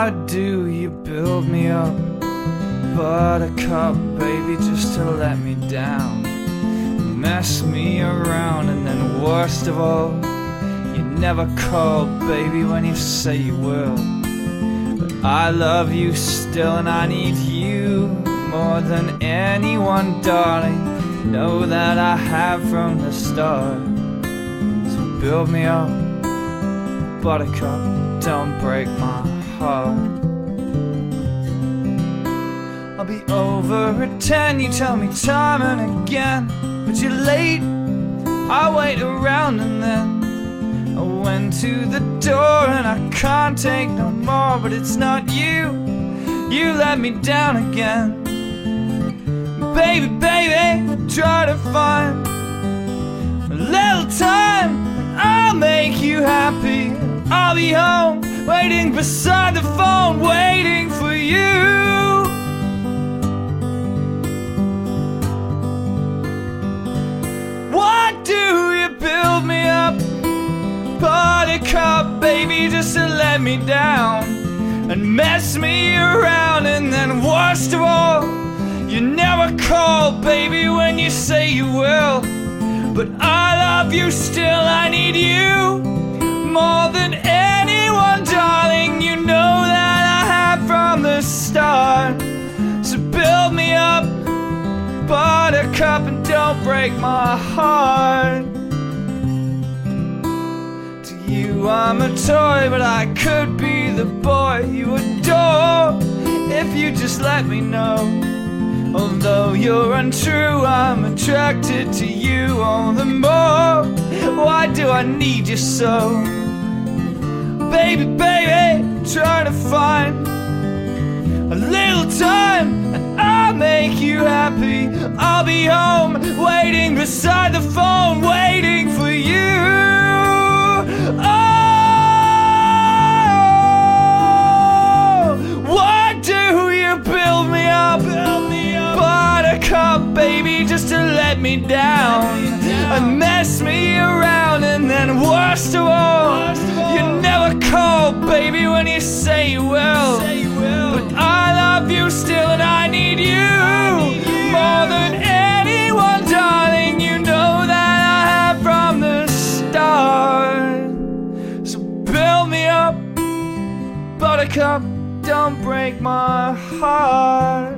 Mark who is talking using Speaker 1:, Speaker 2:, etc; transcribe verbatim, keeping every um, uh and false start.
Speaker 1: Why do you build me up, buttercup, baby, just to let me down? Mess me around, and then worst of all, you never call, baby, when you say you will. But I love you still, and I need you more than anyone, darling. Know that I have from the start. So build me up, buttercup, don't break my heart. I'll be over at ten, you tell me time and again, but you're late, I wait around, and then I went to the door and I can't take no more. But it's not you, you let me down again. Baby, baby, try to find a little time, and I'll make you happy. I'll be home, waiting beside the phone, waiting for you. Why do you build me up, buttercup, baby, just to let me down and mess me around? And then worst of all, you never call, baby, when you say you will. But I love you still, I need you more than anyone, darling. You know that I have from the start. So build me up, buttercup, and don't break my heart. To you I'm a toy, but I could be the boy you adore if you just let me know. Although you're untrue, I'm attracted to you all the more. Why do I need you so? Baby, baby, try to find a little time, and I'll make you happy. I'll be home, waiting beside the phone, waiting for you. Oh, why do you build me up, build me up, buttercup, baby, just to let me down and mess me around? And then worst of all, you never call, baby, when you say you will. But I love you still, and I need you more than anyone, darling. You know that I have from the start. So build me up, buttercup, don't break my heart.